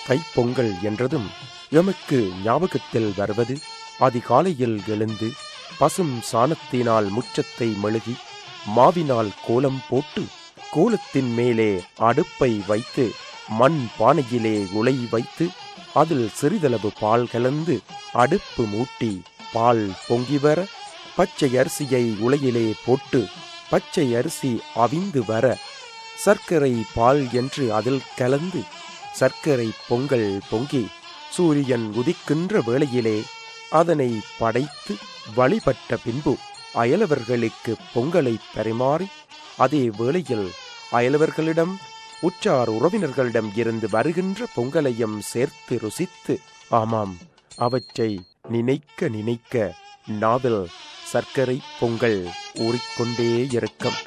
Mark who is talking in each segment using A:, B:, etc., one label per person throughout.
A: தைப்பொங்கல் என்றதும் எமக்கு ஞாபகத்தில் வருவது அதிகாலையில் எழுந்து பசும் சாணத்தினால் முற்றத்தை மெழுகி மாவினால் கோலம் போட்டு கோலத்தின் மேலே அடுப்பை வைத்து மண் பானையிலே உலை வைத்து அதில் சிறிதளவு பால் கலந்து அடுப்பு மூட்டி பால் பொங்கி வர பச்சை அரிசியை உலையிலே போட்டு பச்சை அரிசி அவிந்து வர சர்க்கரை பால் என்று அதில் கலந்து சர்க்கரை பொங்கல் பொங்கி சூரியன் உதிக்கின்ற வேளையிலே அதனை படைத்து வழிபட்ட பின்பு அயலவர்களுக்கு பொங்கலை பரிமாறி அதே வேளையில் அயலவர்களிடம் உற்றார் உறவினர்களிடம் இருந்து வருகின்ற பொங்கலையும் சேர்த்து ருசித்து, ஆமாம், அவற்றை நினைக்க நினைக்க நாவில் சர்க்கரை பொங்கல் ஊறிக்கொண்டே இருக்கும்.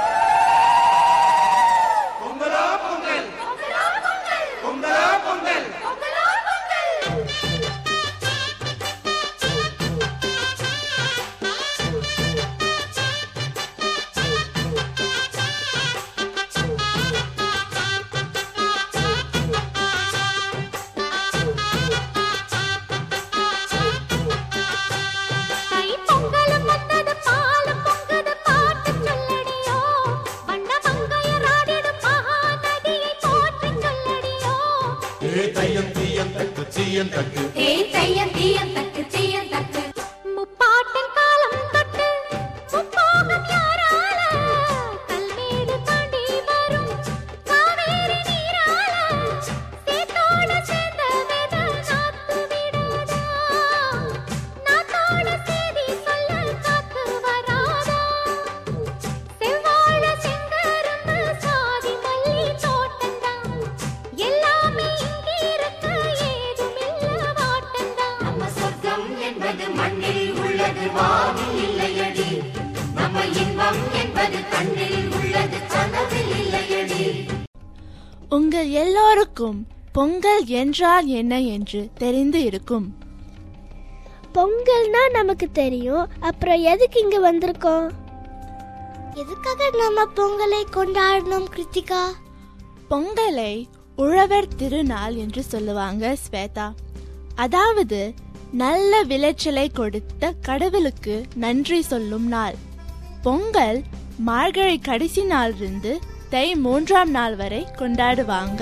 B: உங்கள் எல்லோருக்கும் பொங்கல் என்றால் என்ன என்று தெரிந்து இருக்கும்.
C: பொங்கல்னா நமக்கு தெரியும், அப்புறம் எதுக்கு இங்க வந்திருக்கோம்? எதுக்காக நம்ம பொங்கலை கொண்டாடணும் கிருத்திகா?
B: பொங்கலை உழவர் திருநாள் என்று சொல்லுவாங்க ஸ்வேதா. அதாவது நல்ல விளைச்சலை கொடுத்த கடவுளுக்கு நன்றி சொல்லும் நாள். பொங்கல் மார்கழி கடைசி நாள் இருந்து தை 3ஆம் நாள் வரை கொண்டாடுவாங்க.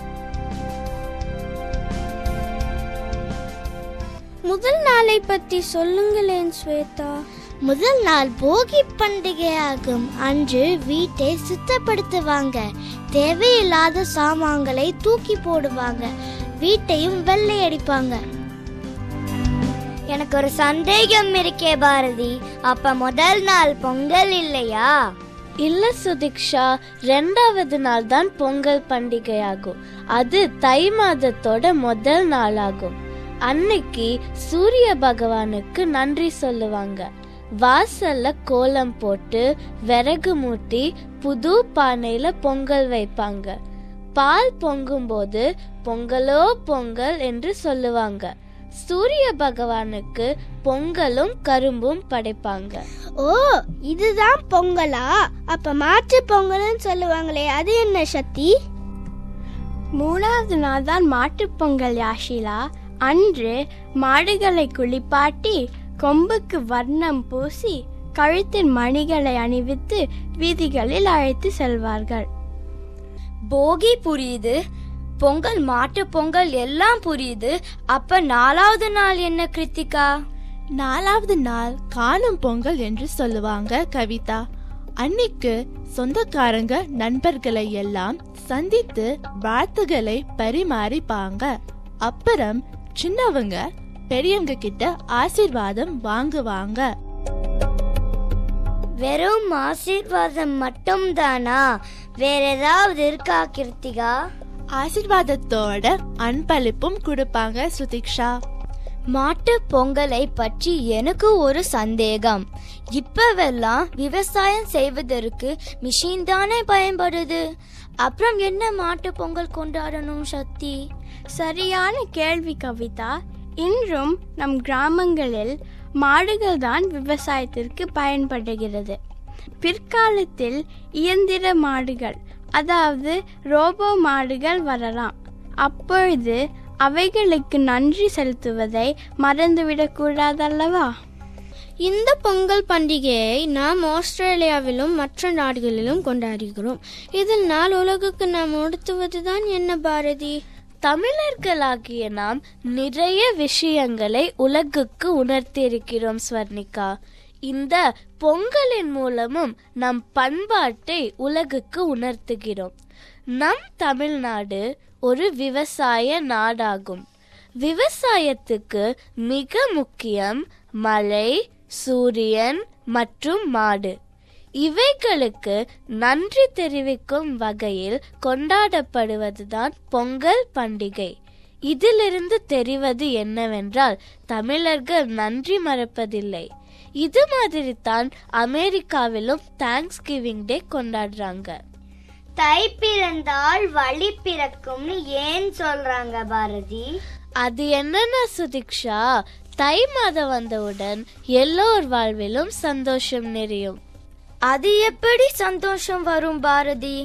C: முதல் நாளை பற்றி சொல்லுங்களேன் ஸ்வேதா. முதல் நாள் போகி பண்டிகையாகும். அன்று வீட்டை சுத்தப்படுத்துவாங்க, தேவையில்லாத சாமான்களை தூக்கி போடுவாங்க, வீட்டையும் வெள்ளை அடிப்பாங்க.
D: எனக்கு ஒரு சந்தேகம் இருக்கே பாரதி, அப்ப முதல் நாள் பொங்கல் இல்லையா?
E: இல்ல சுதீக்ஷா, 2வது நாள் தான் பொங்கல் பண்டிகையாகும். அது தை மாதத்தோட முதல் நாள் ஆகும். அன்னைக்கு சூரிய பகவானுக்கு நன்றி சொல்லுவாங்க. வாசல்ல கோலம் போட்டு விறகு மூட்டி புது பானையில பொங்கல் வைப்பாங்க. பால் பொங்கும் போது பொங்கலோ பொங்கல் என்று சொல்லுவாங்க. சூரிய பகவானுக்கு பொங்கலும் கரும்பும் படைப்பாங்க.
C: ஓ, இதுதான் பொங்கலா? அப்ப மாற்று பொங்கல்னு சொல்லுவாங்களே, அது என்ன சக்தி?
F: 3வது நாள் தான் மாட்டு பொங்கல் யாஷிலா. அன்று மாடுகளை குளிப்பாட்டி கொம்புக்கு வர்ணம் பூசி கழுத்தின் மணிகளை அணிவித்து வீதிகளில் அழைத்து செல்வார்கள்.
D: போகி புரியுது, பொங்கல் மாட்டு பொங்கல் எல்லாம் புரியுது. அப்ப 4வது நாள் என்ன கிருத்திகா?
B: 4வது நாள் காணும் பொங்கல் என்று சொல்லுவாங்க கவிதா. அன்னைக்கு சொந்தக்காரங்க நண்பர்களை எல்லாம் சந்தித்து வாழ்த்துக்களை பரிமாறிப்பாங்க. அப்புறம் சின்னவங்க பெரியவங்க கிட்ட ஆசீர்வாதம் வாங்குவாங்க.
D: வெறும் ஆசீர்வாதம் மட்டும் தானா? வேற ஏதாவது இருக்கா கிருத்திகா?
B: ஆசீர்வாதத்தோட அன்பளிப்பும் கொடுப்பாங்க சுதீக்ஷா.
D: மாட்டு பொங்கலை பற்றி எனக்கு ஒரு சந்தேகம். இப்பவெல்லாம் விவசாயம் செய்வதற்கு மிஷின் தானே பயன்படுது. அப்புறம் என்ன மாட்டு பொங்கல் கொண்டாடணும் சக்தி?
F: சரியான கேள்வி கவிதா. இன்றும் நம் கிராமங்களில் மாடுகள் தான் விவசாயத்திற்கு பயன்படுகிறது. பிற்காலத்தில் இயந்திர மாடுகள், அதாவது ரோபோ மாடுகள் வரலாம். அப்பொழுது அவைகளுக்கு நன்றி செலுத்துவதை மறந்துவிடக் கூடாதல்லவா?
C: இந்த பொங்கல் பண்டிகையை நாம் ஆஸ்திரேலியாவிலும் மற்ற நாடுகளிலும் கொண்டாடுகிறோம். இதில் நாள் உலகுக்கு நாம் உணர்த்துவதுதான் என்ன பாரதி?
E: தமிழர்களாகிய நாம் நிறைய விஷயங்களை உலகுக்கு உணர்த்தியிருக்கிறோம் ஸ்வர்ணிகா. இந்த பொங்கலின் மூலமும் நம் பண்பாட்டை உலகுக்கு உணர்த்துகிறோம். நம் தமிழ்நாடு ஒரு விவசாய நாடாகும். விவசாயத்துக்கு மிக முக்கியம் மழை, சூரியன் மற்றும் மாடு. இவைகளுக்கு நன்றி தெரிவிக்கும் வகையில் கொண்டாடப்படுவதுதான் பொங்கல் பண்டிகை. இதிலிருந்து தெரிவது என்னவென்றால் தமிழர்கள் நன்றி மறப்பதில்லை. இது மாதிரி தான் அமெரிக்காவிலும் தேங்க்ஸ் கிவிங் டே கொண்டாடுறாங்க.
D: தை பிறந்தால் வழி பிறக்கும்னு ஏன் சொல்றாங்க பாரதி?
E: அது என்னன்னா சுதிக்ஷா, தை மாதம் வந்தவுடன் எல்லோர் வாழ்விலும் சந்தோஷம் நிறையும்.
D: அது எப்படி சந்தோஷம் வரும் பாரதி?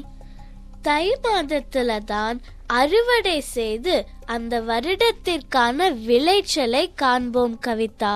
E: தை மாதத்துல தான் அறுவடை செய்து அந்த வருடத்திற்கான விளைச்சலை காண்போம் கவிதா.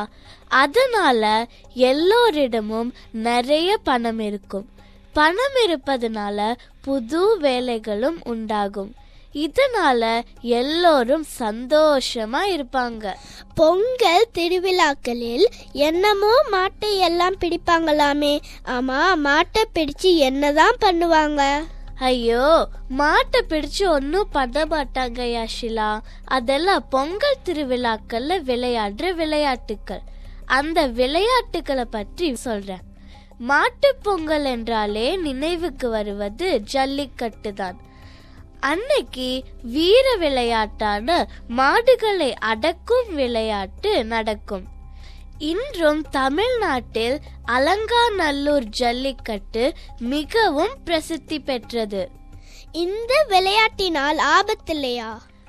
E: அதனால எல்லோரிடமும் நிறைய பணம் இருக்கும். பணம் இருப்பதனால புது வேலைகளும் உண்டாகும். இதனால எல்லோரும் சந்தோஷமா இருப்பாங்க.
C: பொங்கல் திருவிழாக்களில் என்னமோ மாட்டை எல்லாம் பிடிப்பாங்களாமே. ஆமா, மாட்டை பிடிச்சு என்னதான் பண்ணுவாங்க?
E: ஐயோ, மாட்டை பிடிச்சு ஒன்னும் பண்ண மாட்டாங்க யாஷிலா. அதெல்லாம் பொங்கல் திருவிழாக்கள்ல விளையாடுற விளையாட்டுக்கள். அந்த விளையாட்டுக்களை பற்றி சொல்றேன். மாட்டு பொங்கல் என்றாலே நினைவுக்கு வருவது ஜல்லிக்கட்டு தான். அன்னைக்கு வீர விளையாட்டான மாடுகளை அடக்கும் விளையாட்டு நடக்கும். இன்றும் தமிழ்நாட்டில் அலங்காநல்லூர் ஜல்லிக்கட்டு மிகவும் பிரசித்தி பெற்றது.
C: இந்த விளையாட்டினால் ஆபத்தில்லையா?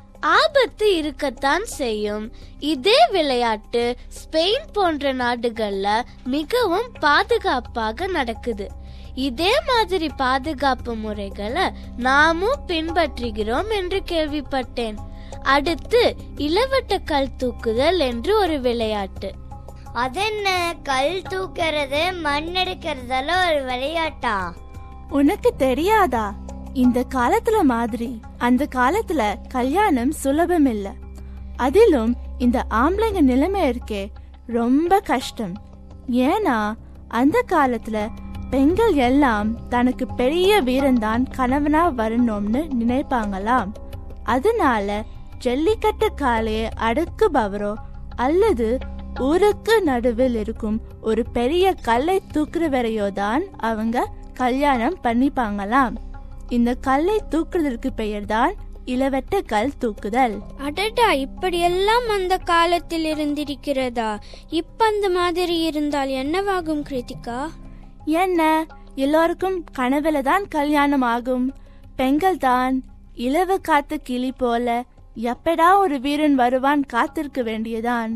E: ஆபத்து இருக்கத்தான் செய்யும். இதே விளையாட்டு ஸ்பெயின் போன்ற நாடுகள்ல மிகவும் பாதுகாப்பாக நடக்குது. இதே மாதிரி பாதுகாப்பு முறைகளை நாமும் பின்பற்றுகிறோம் என்று கேள்விப்பட்டேன். அடுத்து இளவட்ட கல் தூக்குதல் என்று ஒரு விளையாட்டு.
D: அதென்ன? கல் தூக்கிறது மண் எடுக்கிறதெல்லாம் ஒரு விளையாட்டா?
B: உனக்கு தெரியாதா? இந்த காலத்துல மாதிரி அந்த காலத்துல கல்யாணம் சுலபம் இல்ல. அதிலும் இந்த ஆம்பளைங்க நிலைமை இருக்கே ரொம்ப கஷ்டம். ஏன்னா அந்த காலத்துல பெண்கள் எல்லாம் தனக்கு பெரிய வீரன்தான் கணவனா வரணும்னு நினைப்பாங்களாம். அதனால ஜல்லிக்கட்டு காளையை அடக்குபவரோ அல்லது ஊருக்கு நடுவில் இருக்கும் ஒரு பெரிய கல்லை தூக்குறவரையோ தான் அவங்க கல்யாணம் பண்ணிப்பாங்களாம். இந்த கல்லை தூக்குறதற்கு பெயர் தான் இளவட்ட கல் தூக்குதல்.
C: அடடா, இப்படியெல்லாம் அந்த காலத்தில் இருந்திருக்கிறதா? இப்ப அந்த மாதிரி இருந்தால் என்னவாகும் கிருத்திகா?
B: என்ன, எல்லோருக்கும் கனவுல தான் கல்யாணம் ஆகும். பெண்கள் தான் இலவ காத்து கிளி போல எப்படா ஒரு வீரன் வருவான் காத்திருக்க வேண்டியதான்.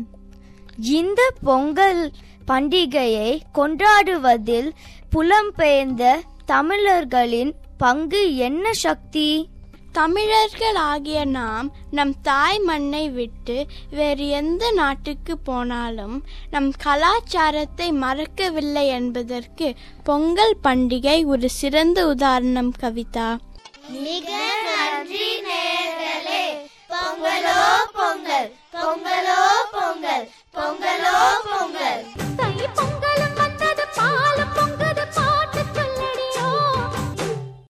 D: இந்த பொங்கல் பண்டிகையை கொண்டாடுவதில் புலம்பெயர்ந்த தமிழர்களின் பங்கு என்ன சக்தி?
F: தமிழர்கள் ஆகிய நாம் நம் தாய் மண்ணை விட்டு வேறு எந்த நாட்டுக்கு போனாலும் நம் கலாச்சாரத்தை மறக்கவில்லை என்பதற்கு பொங்கல் பண்டிகை ஒரு சிறந்த உதாரணம் கவிதா.
D: மிக நன்றி நேயர்களே. பொங்கலோ பொங்கல், பொங்கலோ பொங்கல், பொங்கலோ பொங்கல்.